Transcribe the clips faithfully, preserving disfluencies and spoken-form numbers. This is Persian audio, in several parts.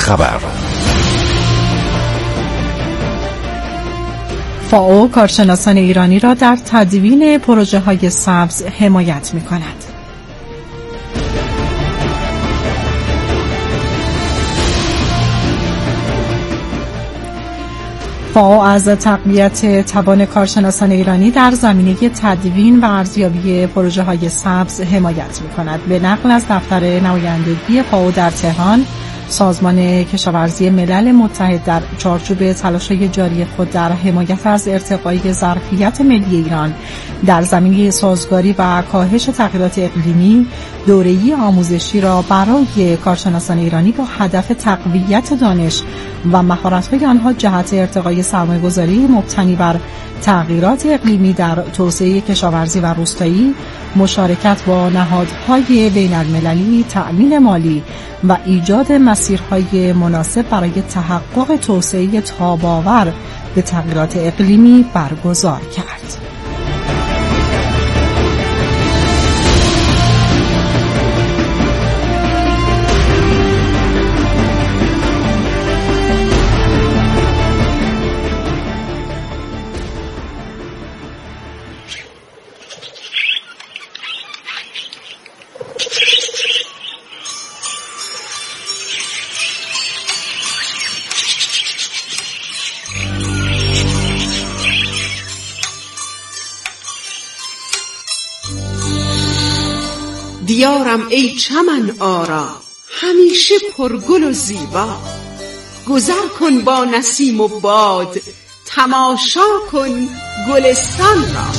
خبر. فائو کارشناسان ایرانی را در تدوین پروژه های سبز حمایت می کند. فائو از تقویت توان کارشناسان ایرانی در زمینه تدوین و ارزیابی پروژه های سبز حمایت می کند. به نقل از دفتر نمایندگی فائو در تهران، سازمان کشاورزی ملل متحد در چارچوب تلاش‌های جاری خود در حمایت از ارتقای ظرفیت ملی ایران در زمینه سازگاری و کاهش تغییرات اقلیمی، دوره‌ای آموزشی را برای کارشناسان ایرانی با هدف تقویت دانش و مهارت‌های آنها جهت ارتقای سرمایه‌گذاری مبتنی بر تغییرات اقلیمی در توسعه کشاورزی و روستایی، مشارکت با نهادهای بین‌المللی، تأمین مالی و ایجاد مسیرهای مناسب برای تحقق توسعه تاب‌آور به تغییرات اقلیمی برگزار کرد. دیارم ای چمن آرا، همیشه پرگل و زیبا، گذر کن با نسیم و باد، تماشا کن گلستان را.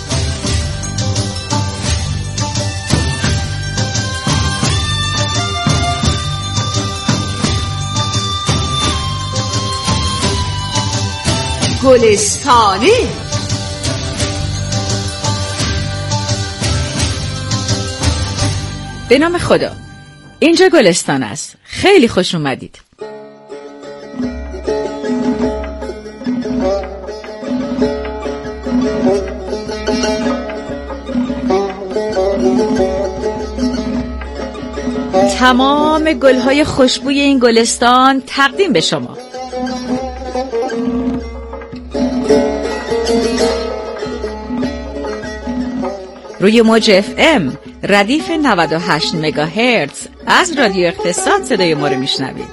گلستانه به نام خدا. اینجا گلستان است. خیلی خوش اومدید. تمام گل‌های خوشبوی این گلستان تقدیم به شما. روی موج اف ام ردیف نود و هشت مگاهرتز از رادیو اقتصاد صدای ما رو میشنوید.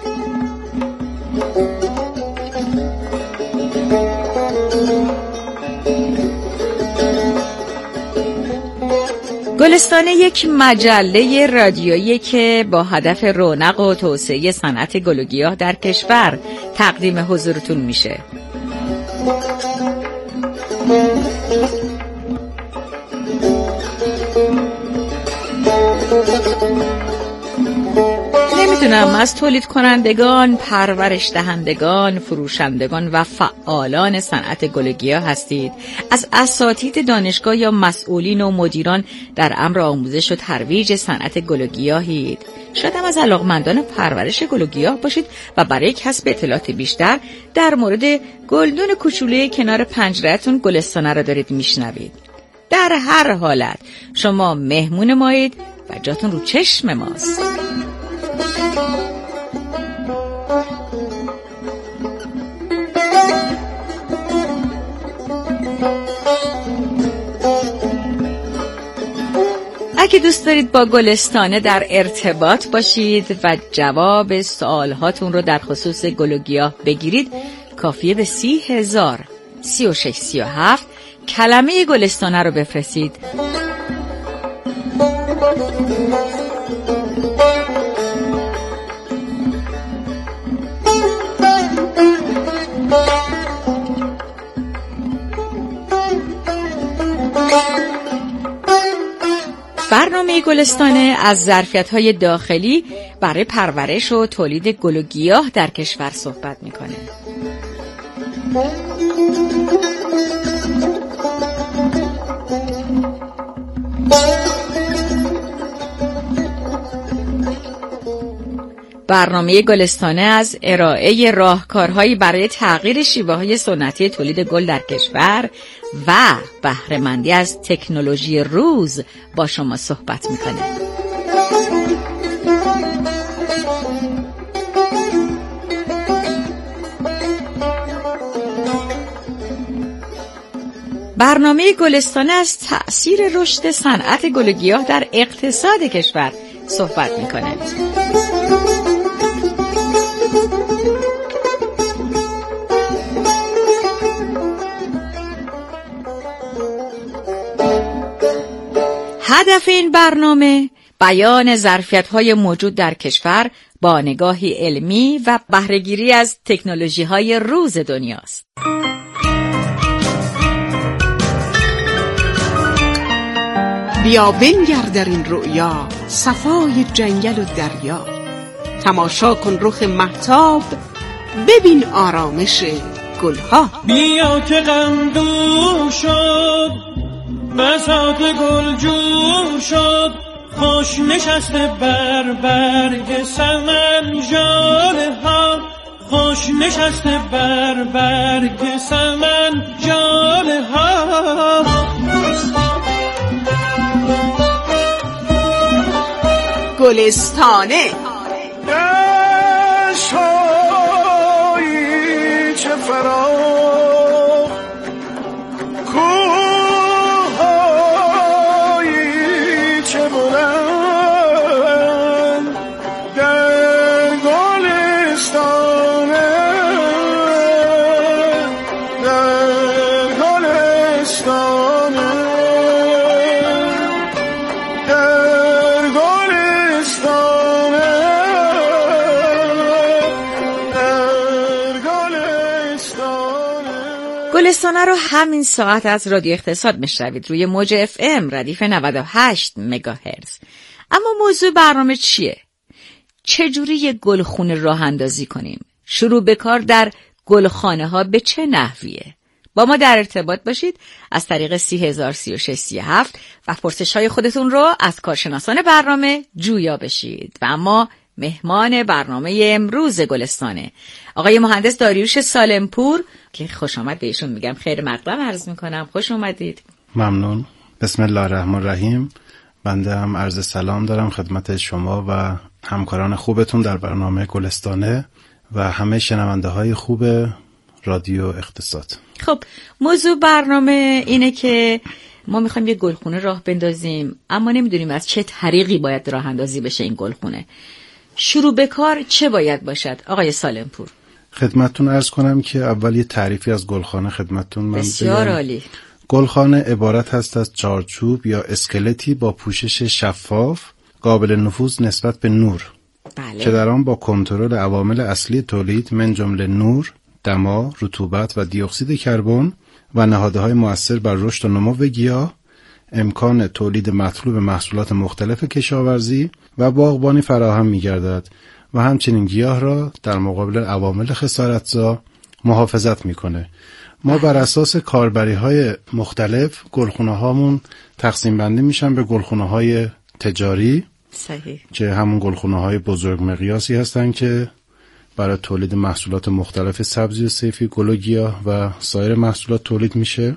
گلستانه یک مجله رادیویی که با هدف رونق و توسعه صنعت گل و گیاه در کشور تقدیم حضورتون میشه. نمیدونم از تولید کنندگان، پرورش دهندگان، فروشندگان و فعالان صنعت گل و گیاه هستید، از اساتید دانشگاه یا مسئولین و مدیران در امر آموزش و ترویج صنعت گل و گیاهید، شاید هم از علاقمندان پرورش گل و گیاه باشید و برای کسب اطلاعات بیشتر در مورد گلدون کوچولوی کنار پنجره‌تون گلستانه را دارید میشنوید. در هر حالت شما مهمون مایید و جاتون رو چشم ماست. اگه دوست دارید با گلستانه در ارتباط باشید و جواب سوالهاتون رو در خصوص گل و گیاه بگیرید، کافیه به سی هزار سی و شش سی و هفت کلمه گلستانه رو بفرستید. برنامه گلستانه از ظرفیت‌های داخلی برای پرورش و تولید گل و گیاه در کشور صحبت می‌کنه. برنامه گلستانه از ارائه راهکارهایی برای تغییر شیوه‌های سنتی تولید گل در کشور و بهره‌مندی از تکنولوژی روز با شما صحبت می‌کنه. برنامه گلستانه از تأثیر رشد صنعت گل و گیاه در اقتصاد کشور صحبت میکنه. هدف این برنامه بیان ظرفیت‌های موجود در کشور با نگاهی علمی و بهره‌گیری از تکنولوژی‌های روز دنیاست. بیا بنگر در این رؤیا صفای جنگل و دریا، تماشا کن رخ مهتاب، ببین آرامش گلها. بیا که غم دور شد، بساط گل جور شد، خوش نشسته بر برگ سمن ژاله ها، خوش نشسته بر برگ سمن ژاله ها. گلستانه دشت‌هایی چه فراخ، کوه‌هایی چه بلند، در گلستانه، در گلستانه، در گلستانه، در گلستانه. گلستانه رو همین ساعت از رادیو اقتصاد میشنوید روی موج اف ام ردیف نود و هشت مگاهرتز. اما موضوع برنامه چیه؟ چجوری یک گلخونه راه اندازی کنیم؟ شروع به کار در گلخانه ها به چه نحویه؟ با ما در ارتباط باشید از طریق سی هزار سی و شش سی و هفت و پرسش های خودتون رو از کارشناسان برنامه جویا بشید. و اما مهمان برنامه امروز گلستانه آقای مهندس داریوش سالمپور که خوش آمد بهشون میگم، خیر مقدم عرض میکنم، خوش اومدید. ممنون. بسم الله الرحمن الرحیم. بنده هم عرض سلام دارم خدمت شما و همکاران خوبتون در برنامه گلستانه و همه شنونده های خوب رادیو اقتصاد. خب موضوع برنامه اینه که ما میخوایم یه گلخونه راه بندازیم، اما نمیدونیم از چه طریقی باید راه اندازی بشه این گلخونه. شروع به کار چه باید باشد آقای سالمپور؟ خدمتتون عرض کنم که اول یه تعریفی از گلخانه خدمتتون من بسیار عالی. گلخانه عبارت هست از چارچوب یا اسکلتی با پوشش شفاف قابل نفوذ نسبت به نور، بله. که در آن با کنترل عوامل اصلی تولید من جمله نور، دما، رطوبت و دی اکسید کربن و نهادهای مؤثر بر رشد و نمو گیاه، امکان تولید مطلوب محصولات مختلف کشاورزی و باغبانی فراهم می‌گردد و همچنین گیاه را در مقابل عوامل خسارتزا محافظت می‌کنه. ما بر اساس کاربری‌های مختلف گلخونه‌هامون تقسیم بندی میشن به گلخونه‌های تجاری، صحیح، که همون گلخونه‌های بزرگ مقیاسی هستن که برای تولید محصولات مختلف سبزی و صیفی، گل و گیاه و سایر محصولات تولید میشه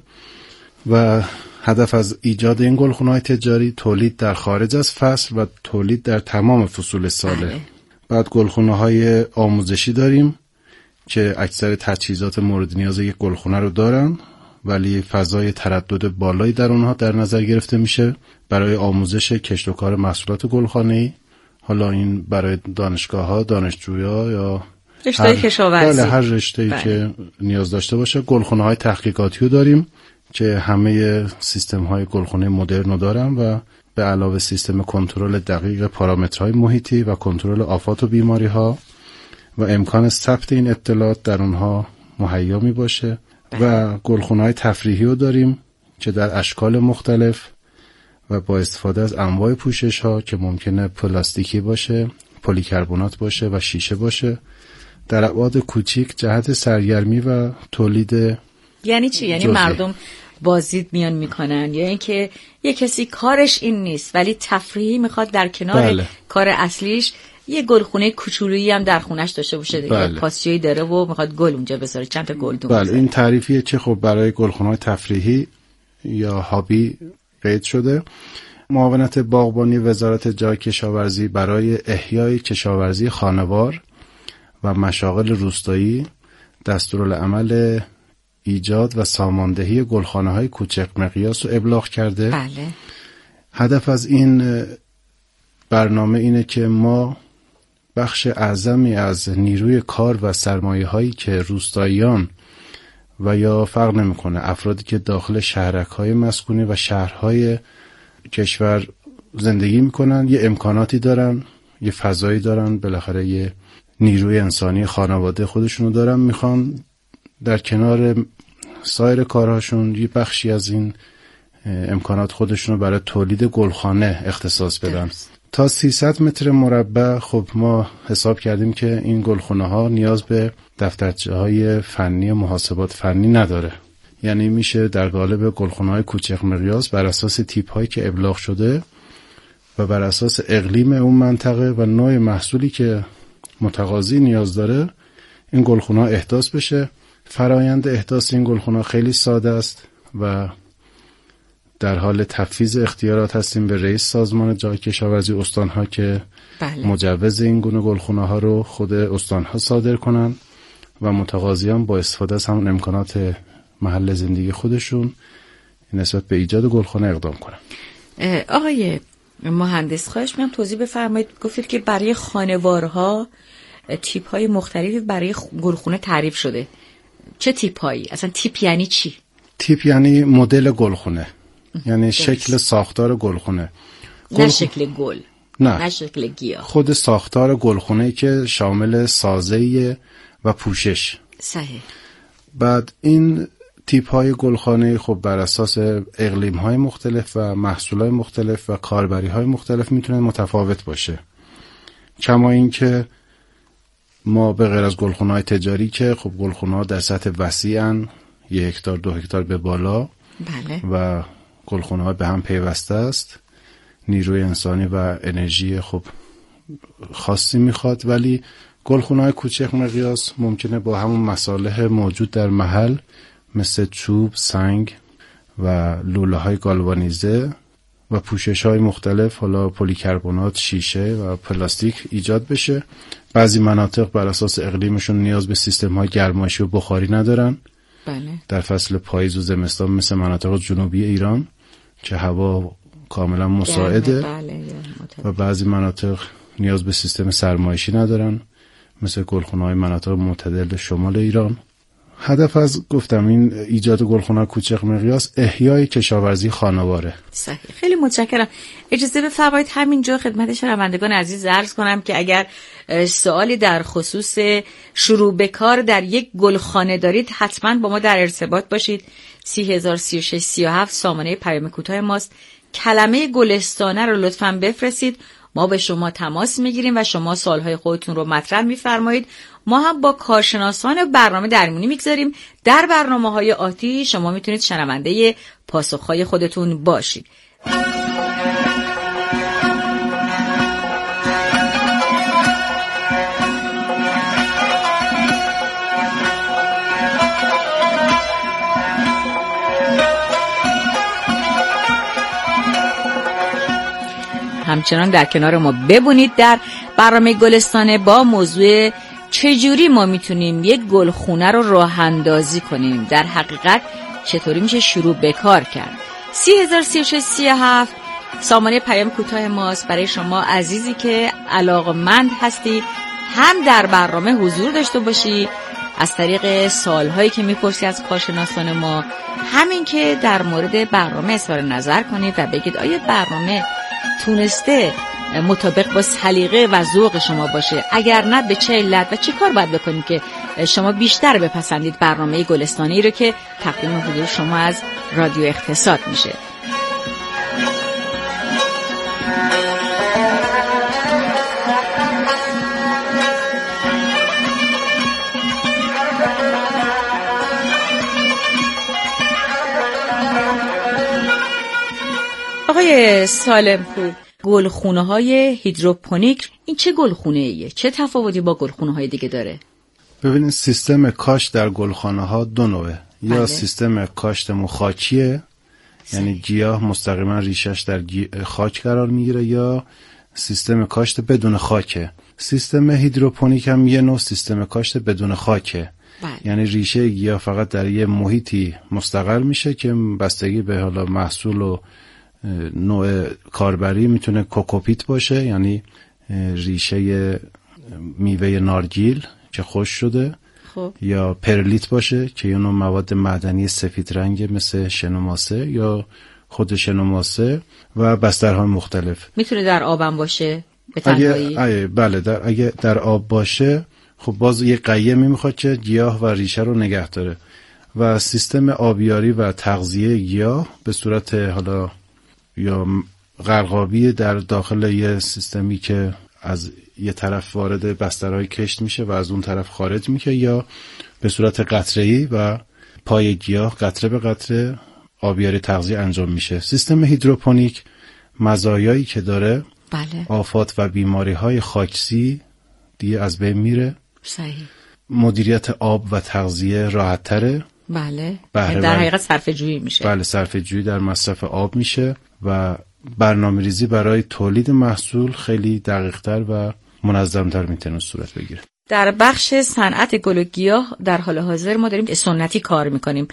و هدف از ایجاد این گلخونه‌های تجاری تولید در خارج از فصل و تولید در تمام فصول ساله. بله. بعد گلخونه‌های آموزشی داریم که اکثر تجهیزات مورد نیاز یک گلخونه رو دارن، ولی فضای تردد بالایی در اونها در نظر گرفته میشه برای آموزش کشت و کار محصولات گلخانه‌ای. حالا این برای دانشگاه‌ها، دانشجویا یا رشته کشاورزی، هر رشته‌ای بله. که نیاز داشته باشه. گلخونه‌های تحقیقاتی رو داریم که همه سیستم‌های گلخونه مدرن رو دارن و به علاوه سیستم کنترل دقیق پارامترهای محیطی و کنترل آفات و بیماری‌ها و امکان ثبت این اطلاعات در اونها مهیا می باشه. و گلخونه‌های تفریحی رو داریم که در اشکال مختلف و با استفاده از انواع پوشش‌ها که ممکنه پلاستیکی باشه، پلیکربنات باشه و شیشه باشه، در ابعاد کوچیک جهت سرگرمی و تولید. یعنی چی؟ یعنی جزئی. مردم بازدید میان میکنن یا اینکه یه کسی کارش این نیست ولی تفریحی میخواد در کنار بله. کار اصلیش یه گلخونه کوچولویی هم در خونش داشته باشه دیگه. بله. پاسیویی داره و میخواد گل اونجا بذاره، چند تا گل دون. بله، این تعریفیه که خب برای گلخونه‌های تفریحی یا هابی قید شده. معاونت باغبانی وزارت جای کشاورزی برای احیای کشاورزی خانوار و مشاغل روستایی دستورالعمل ایجاد و ساماندهی گلخانه‌های کوچک مقیاس رو ابلاغ کرده. بله. هدف از این برنامه اینه که ما بخش اعظمی از نیروی کار و سرمایه هایی که روستاییان و یا فرق نمیکنه افرادی که داخل شهرک های مسکونی و شهرهای کشور زندگی میکنن یه امکاناتی دارن، یه فضایی دارن، بالاخره یه نیروی انسانی خانواده خودشونو دارن، میخوان در کنار سایر کارهاشون یه بخشی از این امکانات خودشونو برای تولید گلخانه اختصاص بدن. تا سیصد متر مربع خب ما حساب کردیم که این گلخانه ها نیاز به دفترچه های فنی و محاسبات فنی نداره. یعنی میشه در قالب گلخانه های کوچک مقیاس بر اساس تیپ هایی که ابلاغ شده و بر اساس اقلیم اون منطقه و نوع محصولی که متقاضی نیاز داره این گلخانه ها احداث بشه. فرایند احداث این گلخانه ها خیلی ساده است و در حال تفویض اختیارات هستیم به رئیس سازمان جای کشاورزی استان‌ها که بله. مجوز این گونه گلخانه ها رو خود استان‌ها صادر کنن و متقاضیان با استفاده از همون امکانات محل زندگی خودشون نسبت به ایجاد گلخانه اقدام کنن. آقای مهندس خواهش می‌کنم توضیح بفرمایید. گفتید که برای خانوارها تیپ‌های مختلفی برای گلخانه تعریف شده. چه تیپ‌هایی؟ اصلا تیپ یعنی چی؟ تیپ یعنی مدل گلخانه، یعنی شکل ساختار گلخانه. نه شکل گل، نه, نه شکل گیاه، خود ساختار گلخانه‌ای که شامل سازه و پوشش. صحیح. بعد این تیپ های گلخانه خب بر اساس اقلیم های مختلف و محصول های مختلف و کاربری های مختلف میتونه متفاوت باشه. کما این که ما به غیر از گلخانه های تجاری که خب گلخانه ها در سطح وسیعن، یک هکتار دو هکتار به بالا، بله. و گلخانه ها به هم پیوسته است، نیروی انسانی و انرژی خب خاصی میخواد، ولی گلخانه های کوچک مقیاس ممکنه با همون مصالح موجود در محل مثل چوب، سنگ و لوله های گالوانیزه و پوشش های مختلف، حالا پلیکربنات، شیشه و پلاستیک ایجاد بشه. بعضی مناطق بر اساس اقلیمشون نیاز به سیستم های گرمایشی و بخاری ندارن. بله. در فصل پاییز و زمستان مثل مناطق جنوبی ایران که هوا کاملا مساعده. بله. و بعضی مناطق نیاز به سیستم سرمایشی ندارن مثل گلخانه‌های مناطق معتدل شمال ایران. هدف از گفتم این ایجاد گلخانه کوچک مقیاس احیای کشاورزی خانواره. صحیح. خیلی متشکرم. اجازه بفرمایید همینجا خدمت شنوندگان عزیز عرض کنم که اگر سوالی در خصوص شروع به کار در یک گلخانه دارید حتما با ما در ارتباط باشید. سی هزار سی و شش سی و هفت سامانه پیام کوتاه ماست. کلمه گلستانه رو لطفاً بفرستید. ما به شما تماس میگیریم و شما سوالهای خودتون رو مطرح میفرمایید. ما هم با کارشناسان برنامه درمونی میگذاریم. در برنامه‌های آتی شما میتونید شنونده پاسخهای خودتون باشید. همچنان در کنار ما ببونید در برنامه گلستانه با موضوع چجوری ما میتونیم یک گلخونه رو راه اندازی کنیم، در حقیقت چطوری میشه شروع به کار کرد. سی هزار سی و شش سی و هفت سامانه پیام کوتاه ماست برای شما عزیزی که علاقمند هستی هم در برنامه حضور داشته باشی از طریق سوالهایی که میپرسی از کارشناسان ما، همین که در مورد برنامه اظهار نظر کنید و بگید آیا برنامه تونسته مطابق با سلیقه و ذوق شما باشه، اگر نه به چه علت و چه کار باید بکنید که شما بیشتر بپسندید برنامه گلستانی رو که تقدیم حضور شما از رادیو اقتصاد میشه. آقای سالمپور، گلخونه های هیدروپونیک این چه گلخونه ایه؟ چه تفاوتی با گلخونه های دیگه داره؟ ببینید سیستم کاشت در گلخانه ها دو نوعه. یا بله. سیستم کاشت مخاکیه، یعنی گیاه مستقیما ریشش در خاک قرار میگیره، یا سیستم کاشت بدون خاکه. سیستم هیدروپونیک هم یه نوع سیستم کاشت بدون خاکه. بله. یعنی ریشه گیاه فقط در یه محیطی مستقر میشه که بستگی به حالا محصول و نوع کاربری میتونه کوکوپیت باشه، یعنی ریشه میوه نارگیل که خشک شده، خب. یا پرلیت باشه که یه نوع مواد معدنی سفید رنگ مثل شنوماسه یا خود شنوماسه و بسترهای مختلف. میتونه در آبم باشه به تنهایی؟ اگه بله در اگه در آب باشه خب باز یه قیمی میخواد که گیاه و ریشه رو نگه داره و سیستم آبیاری و تغذیه گیاه به صورت حالا یا غرقابی در داخل یه سیستمی که از یه طرف وارد بسترهای کشت میشه و از اون طرف خارج میشه، یا به صورت قطره‌ای و پای گیاه قطره به قطره آبیاری تغذیه انجام میشه. سیستم هیدروپونیک مزایایی که داره، بله. آفات و بیماری‌های خاکسی دیگه از بین میره. صحیح. مدیریت آب و تغذیه راحت تره. بله. بهره در حقیقت صرفه جویی میشه. بله، صرفه جویی در مصرف آب میشه و برنامه ریزی برای تولید محصول خیلی دقیق‌تر و منظم‌تر میتونه صورت بگیره. در بخش صنعت گل و گیاه در حال حاضر ما داریم سنتی کار میکنیم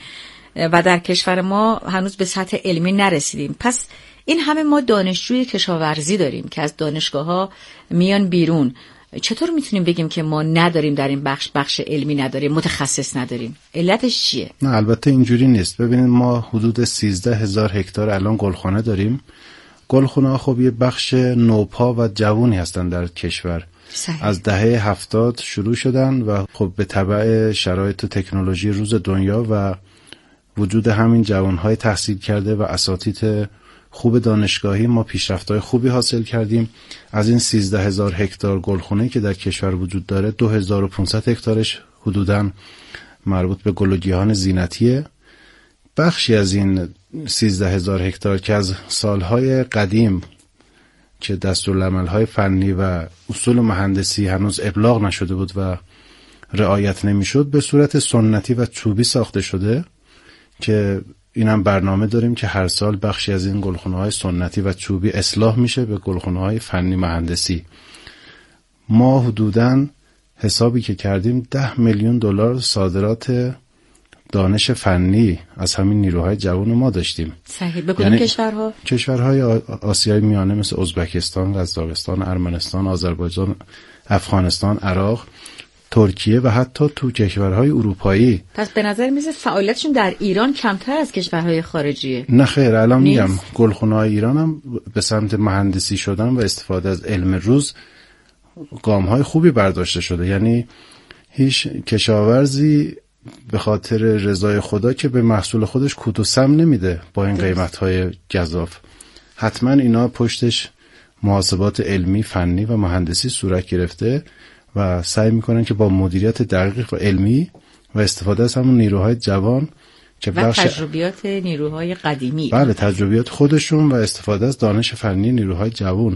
و در کشور ما هنوز به سطح علمی نرسیدیم. پس این همه ما دانشجوی کشاورزی داریم که از دانشگاه‌ها میان بیرون. چطور میتونیم بگیم که ما نداریم در این بخش بخش علمی نداریم، متخصص نداریم؟ علتش چیه؟ نه البته اینجوری نیست. ببینید ما حدود سیزده هزار هکتار الان گلخانه داریم. گلخانه ها خب یه بخش نوپا و جوونی هستن در کشور. صحیح. از دهه هفتاد شروع شدن و خب به تبع شرایط تکنولوژی روز دنیا و وجود همین جوانهای تحصیل کرده و اساتید خوب دانشگاهی ما پیشرفت‌های خوبی حاصل کردیم. از این سیزده هزار هکتار گلخونه که در کشور وجود داره دو هزار و پانصد هکتارش حدوداً مربوط به گل و گیاهان زینتیه. بخشی از این سیزده هزار هکتار که از سالهای قدیم که دستورالعمل‌های فنی و اصول مهندسی هنوز ابلاغ نشده بود و رعایت نمی‌شد، به صورت سنتی و چوبی ساخته شده که اینم برنامه داریم که هر سال بخشی از این گلخانه‌های سنتی و چوبی اصلاح میشه به گلخانه‌های فنی مهندسی. ما حدوداً حسابی که کردیم ده میلیون دلار صادرات دانش فنی از همین نیروهای جوان ما داشتیم. صحیح. به کدوم کشورها؟ کشورهای آسیای میانه مثل ازبکستان، قزاقستان، ارمنستان، آذربایجان، افغانستان، عراق، ترکیه و حتی تو کشورهای اروپایی. پس به نظر میاد فعالیتشون در ایران کمتر از کشورهای خارجیه. نه خیر، الان میگم گلخانه‌های ایران هم به سمت مهندسی شدن و استفاده از علم روز گام‌های خوبی برداشته شده. یعنی هیچ کشاورزی به خاطر رضای خدا که به محصول خودش کود و سم نمیده با این قیمت‌های گزاف. حتما اینا پشتش محاسبات علمی، فنی و مهندسی صورت گرفته و سعی میکنن که با مدیریت دقیق و علمی و استفاده از همون نیروهای جوان که و تجربیات نیروهای قدیمی، بله تجربیات خودشون و استفاده از دانش فنی نیروهای جوان،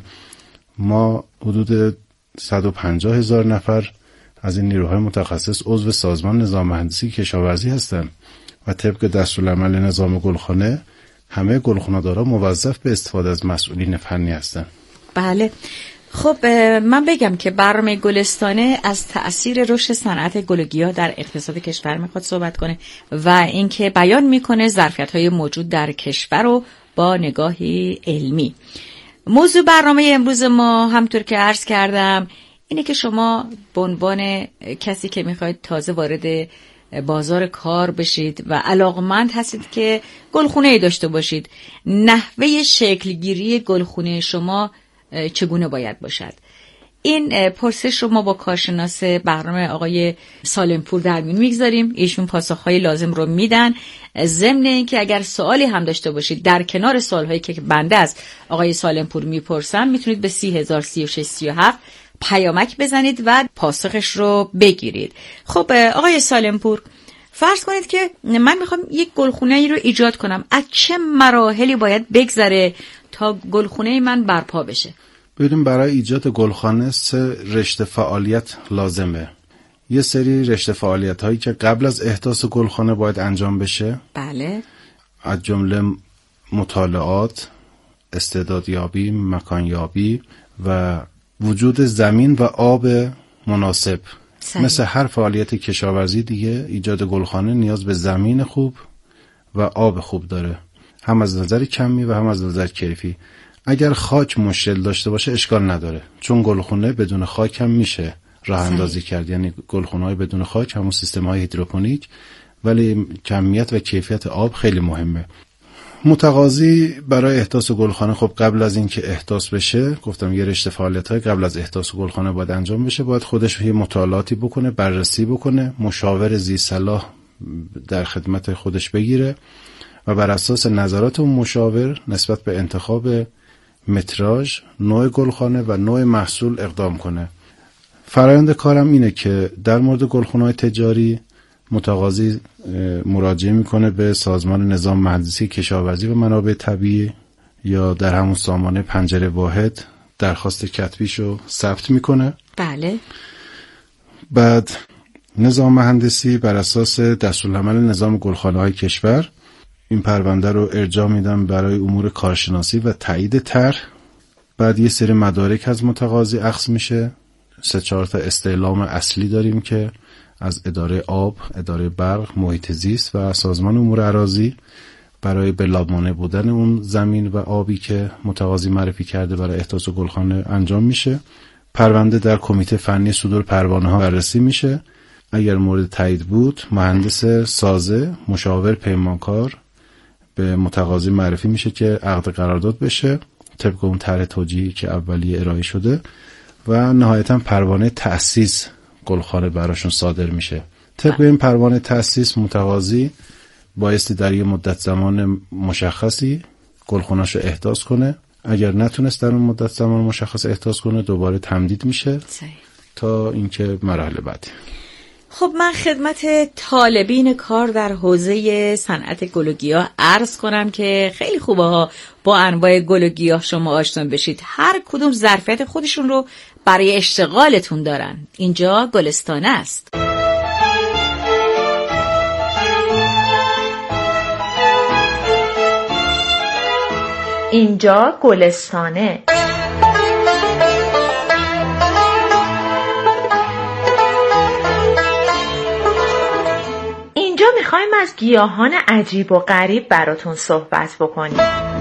ما حدود صد و پنجاه هزار نفر از این نیروهای متخصص عضو سازمان نظام مهندسی کشاورزی هستن و طبق دستورالعمل نظام گلخانه همه گلخانه‌دارا موظف به استفاده از مسئولین فنی هستن. بله. خب من بگم که برنامه گلستانه از تأثیر رشد صنعت گل و گیاه در اقتصاد کشور میخواد صحبت کنه و اینکه بیان میکنه ظرفیت‌های موجود در کشور رو با نگاهی علمی. موضوع برنامه امروز ما همطور که عرض کردم اینه که شما به عنوان کسی که میخواید تازه وارد بازار کار بشید و علاقمند هستید که گلخونه‌ای داشته باشید، نحوه شکلگیری گلخونه شما چگونه باید باشد؟ این پرسش رو ما با کارشناس برنامه آقای سالمپور در میون میگذاریم. ایشون پاسخهای لازم رو میدن. ضمن اینکه اگر سوالی هم داشته باشید در کنار سوالهایی که بنده از آقای سالمپور میپرسم میتونید به سی هزار سی و شش سی و هفت پیامک بزنید و پاسخش رو بگیرید. خب آقای سالمپور، فرض کنید که من میخوام یک گلخونه ای رو ایجاد کنم، از چه مراحلی باید بگذره تا گلخونه من برپا بشه؟ ببینیم برای ایجاد گلخانه سه رشته فعالیت لازمه. یه سری رشته فعالیت هایی که قبل از احداث گلخانه باید انجام بشه. بله. از جمله مطالعات، استعدادیابی، مکانیابی و وجود زمین و آب مناسب. صحیح. مثل هر فعالیت کشاورزی دیگه ایجاد گلخانه نیاز به زمین خوب و آب خوب داره، هم از نظر کمی و هم از نظر کیفی. اگر خاک مشکل داشته باشه اشکال نداره، چون گلخونه بدون خاک هم میشه راه اندازی کرد، یعنی گلخونه‌های بدون خاک همون سیستم‌های هیدروپونیک، ولی کمیت و کیفیت آب خیلی مهمه. متقاضی برای احداث گلخانه خب قبل از اینکه احداث بشه، گفتم یه رشته فعالیت‌های قبل از احداث گلخانه باید انجام بشه، باید خودش یه مطالعاتی بکنه، بررسی بکنه، مشاور زیرصلاح در خدمت خودش بگیره و بر اساس نظرات اون مشاور نسبت به انتخاب متراژ، نوع گلخانه و نوع محصول اقدام کنه. فرآیند کارم اینه که در مورد گلخانه‌های تجاری متقاضی مراجعه میکنه به سازمان نظام مهندسی کشاورزی و منابع طبیعی یا در همون سامانه پنجره واحد درخواست کتبیشو ثبت میکنه. بله. بعد نظام مهندسی بر اساس دستورالعمل نظام گلخانه‌های کشور این پرونده رو ارجاع میدن برای امور کارشناسی و تایید طرح. بعد یه سری مدارک از متقاضی اخذ میشه، سه چهار تا استعلام اصلی داریم که از اداره آب، اداره برق، محیط زیست و سازمان امور اراضی برای به لاب مانع بودن اون زمین و آبی که متقاضی معرفی کرده برای احداث گلخانه انجام میشه. پرونده در کمیته فنی صدور پروانه ها بررسی میشه. اگر مورد تایید بود، مهندس سازه، مشاور پیمانکار به متقاضی معرفی میشه که عقد قرارداد بشه طبق اون طرح توجیهی که اولیه ارائه شده و نهایتا پروانه تأسیس گلخانه براشون صادر میشه. طبق این پروانه تأسیس متقاضی بایستی در یه مدت زمان مشخصی گلخانه‌شو احداث کنه. اگر نتونست در اون مدت زمان مشخص احداث کنه دوباره تمدید میشه صحیح. تا اینکه مراحل بعدی. خب من خدمت طالبین کار در حوزه صنعت گل و گیاه عرض کنم که خیلی خوبه ها با انواع گل و گیاه شما آشنا بشید. هر کدوم ظرفیت خودشون رو برای اشتغالتون دارن. اینجا گلستانه است. اینجا گلستانه. اینجا میخوایم از گیاهان عجیب و غریب براتون صحبت بکنیم.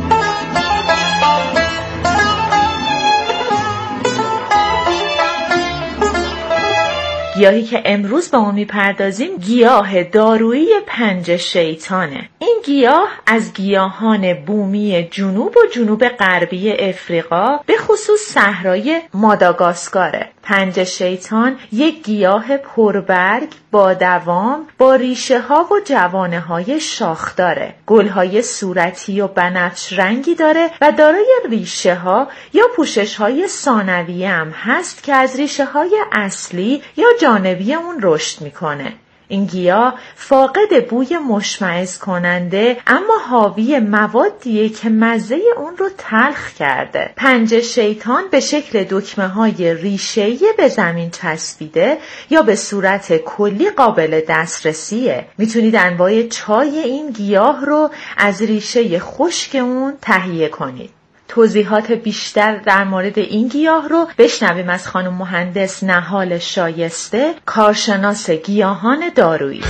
گیاهی که امروز با اون میپردازیم گیاه دارویی پنج شیطانه. این گیاه از گیاهان بومی جنوب و جنوب غربی افریقا به خصوص صحرای ماداگاسکاره. پنج شیطان یک گیاه پربرگ با دوام با ریشه ها و جوانه های شاخ داره. گل های صورتی و بنفش رنگی داره و دارای ریشه ها یا پوشش های ثانویه هم هست که از ریشه های اصلی یا جانبی اون رشد میکنه. این گیاه فاقد بوی مشمئز کننده اما حاوی موادیه که مزه اون رو تلخ کرده. پنج شیطان به شکل دکمه های ریشه‌ای به زمین چسبیده یا به صورت کلی قابل دسترسیه. میتونید انواع چای این گیاه رو از ریشه خشک اون تهیه کنید. توضیحات بیشتر در مورد این گیاه رو بشنویم از خانم مهندس نهال شایسته، کارشناس گیاهان دارویی.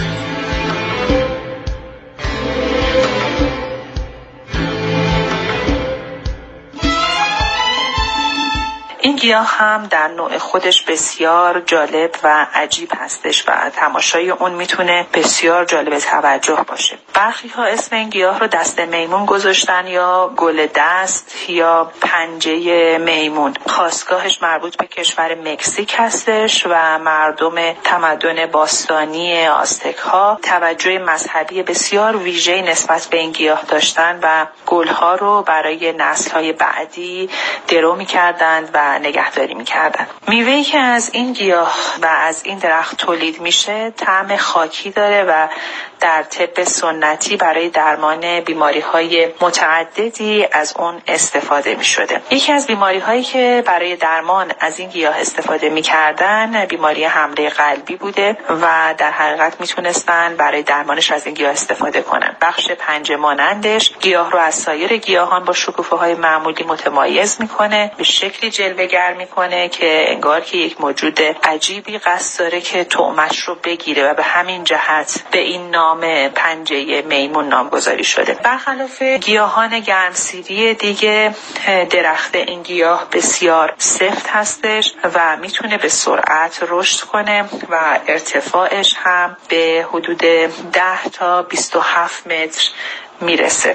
این گیاه هم در نوع خودش بسیار جالب و عجیب هستش و تماشای اون میتونه بسیار جالب توجه باشه. برخی ها اسم این گیاه رو دست میمون گذاشتن یا گل دست یا پنجه میمون. خاستگاهش مربوط به کشور مکزیک هستش و مردم تمدن باستانی آزتک ها توجه مذهبی بسیار ویژه‌ای نسبت به این گیاه داشتن و گلها رو برای نسل‌های بعدی درو می‌کردند و نگهداری می‌کردند. میوه‌ای که از این گیاه و از این درخت تولید میشه طعم خاکی داره و در طب سنتی برای درمان بیماری‌های متعددی از اون استفاده می‌شده. یکی از بیماری‌هایی که برای درمان از این گیاه استفاده می‌کردن بیماری حمله قلبی بوده و در حقیقت میتونستن برای درمانش از این گیاه استفاده کنن. بخش پنجه مانندش گیاه رو از سایر گیاهان با شکوفه‌های معمولی متمایز میکنه، به شکلی جلوه‌گر گر میکنه که انگار که یک موجود عجیبی قصد داره که طعمش رو بگیره و به همین جهت به این نام پنجه میمون نامگذاری شده. برخلاف گیاهان گرمسیری دیگه، درخت این گیاه بسیار سفت هستش و میتونه به سرعت رشد کنه و ارتفاعش هم به حدود ده تا بیست و هفت متر میرسه.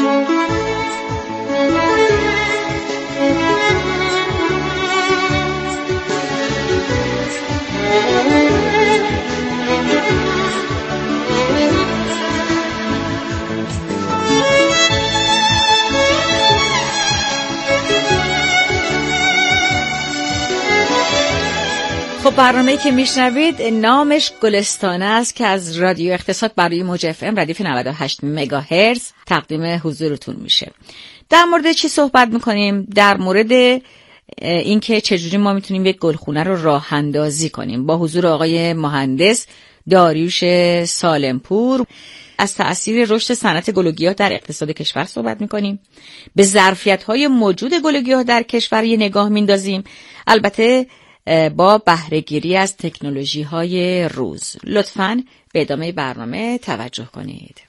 خب برنامه‌ای که میشنوید نامش گلستانه است که از رادیو اقتصاد برای موج اف ام ردیف نود و هشت مگاهرتز تقدیم حضورتون میشه. در مورد چی صحبت میکنیم؟ در مورد اینکه چجوری ما میتونیم یک گلخونه رو راه اندازی کنیم. با حضور آقای مهندس داریوش سالمپور از تأثیر رشد صنعت گل و گیاه در اقتصاد کشور صحبت میکنیم. به ظرفیت‌های موجود گل و گیاه در کشور یه نگاه میندازیم. البته با بهره‌گیری از تکنولوژی‌های روز. لطفاً به ادامه برنامه توجه کنید.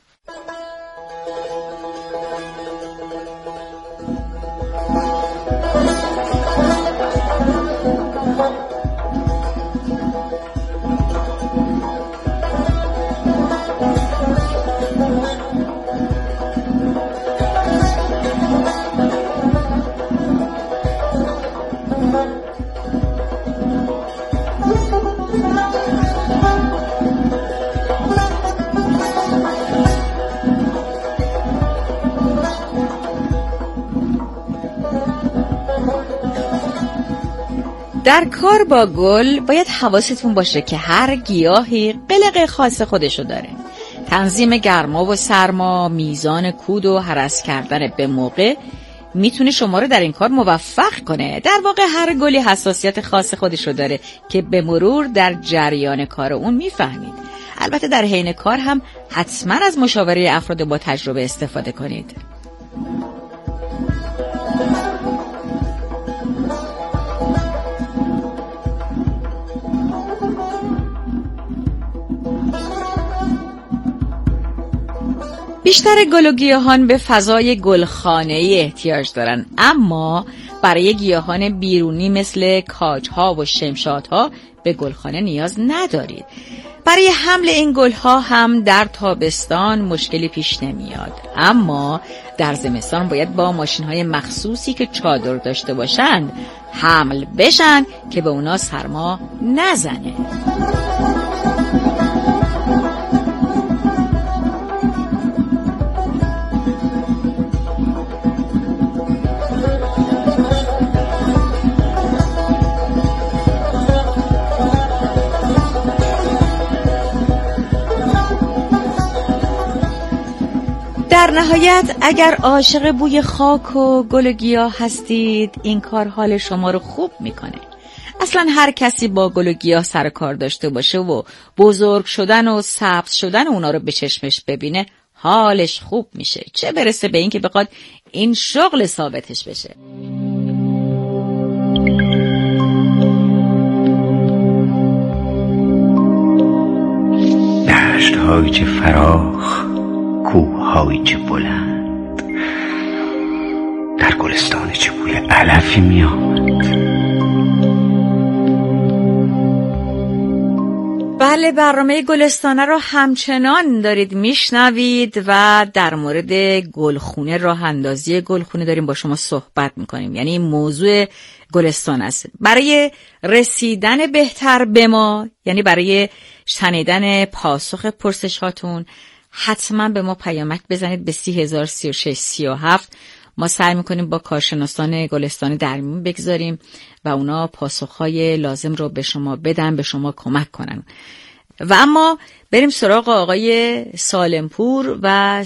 در کار با گل باید حواستون باشه که هر گیاهی قلق خاص خودشو داره. تنظیم گرما و سرما، میزان کود و هرس کردن به موقع میتونه شما رو در این کار موفق کنه. در واقع هر گلی حساسیت خاص خودشو داره که به مرور در جریان کار اون میفهمید. البته در حین کار هم حتما از مشاوره افراد با تجربه استفاده کنید. بیشتر گل و گیاهان به فضای گلخانه‌ای احتیاج دارن، اما برای گیاهان بیرونی مثل کاج‌ها و شمشادها به گلخانه نیاز ندارید. برای حمل این گلها هم در تابستان مشکلی پیش نمیاد، اما در زمستان باید با ماشین‌های مخصوصی که چادر داشته باشند حمل بشن که به اونا سرما نزنه. در نهایت اگر عاشق بوی خاک و گل و گیاه هستید، این کار حال شما رو خوب میکنه. اصلا هر کسی با گل و گیاه سر کار داشته باشه و بزرگ شدن و سبز شدن اونا رو به چشمش ببینه، حالش خوب میشه، چه برسه به این که بخواد این شغل ثابتش بشه. دشت های چه فراخ، کوه های چه بلند، در گلستان چه بوی علفی می آمد. بله، برنامه گلستانه رو همچنان دارید میشنوید و در مورد گلخونه، راه اندازی گلخونه داریم با شما صحبت میکنیم. یعنی موضوع گلستان است. برای رسیدن بهتر به ما، یعنی برای شنیدن پاسخ پرسش هاتون، حتما به ما پیامک بزنید به سی هزار سی و شش سی و هفت. ما سعی میکنیم با کارشناسان گلستان در میون بگذاریم و اونا پاسخهای لازم رو به شما بدن، به شما کمک کنن. و اما بریم سراغ آقای سالمپور و